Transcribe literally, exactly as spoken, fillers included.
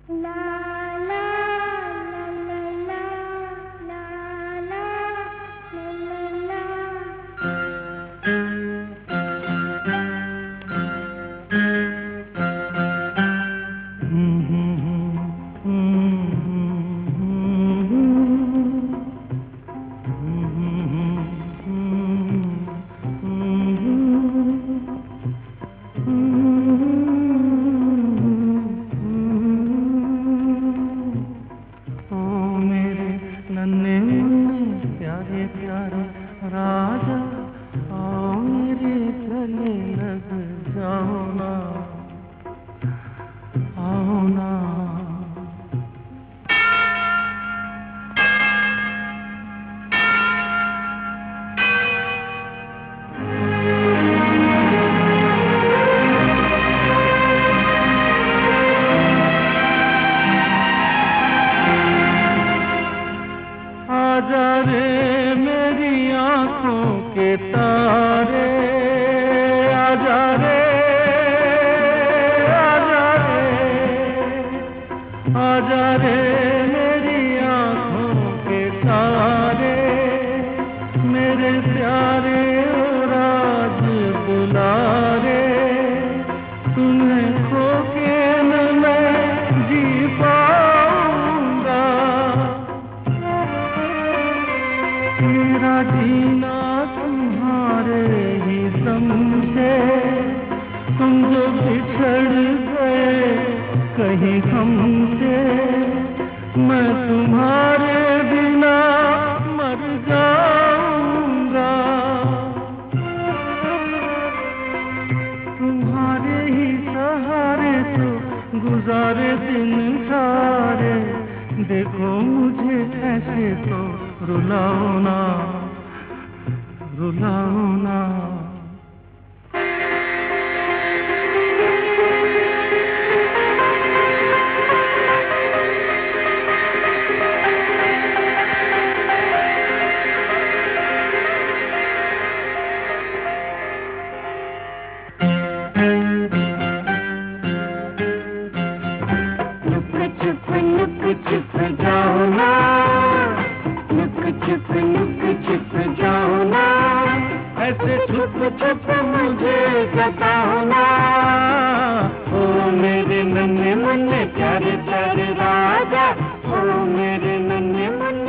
राजा आओ मेरे गले लग जाओ ना, आओ ना। आजा रे मेरी आँखों के तारे, आजा रे, आजा रे, आजा रे मेरी आँखों के तारे, मेरे प्यारे राज दुलारे, तुम्हें खो के न मैं जी पाऊंगा। मेरा जीना तुम्हारे ही समझे, तुम जो बिछड़ गए कहीं हमसे, मैं तुम्हारे बिना मर जाऊंगा। तुम्हारे ही सहारे तो गुजारे दिन सारे, देखो मुझे ऐसे तो रुलाओ ना, रुलाओ ना। लुक छुप लुक छुप जाओ ना, लुक छुप लुक छुप जाओ ना, ऐसे छुप छुप मुझे बताओ ना। ओ मेरे नन्हे मुन्ने प्यारे प्यारे राजा, ओ मेरे नन्हे मुन्ने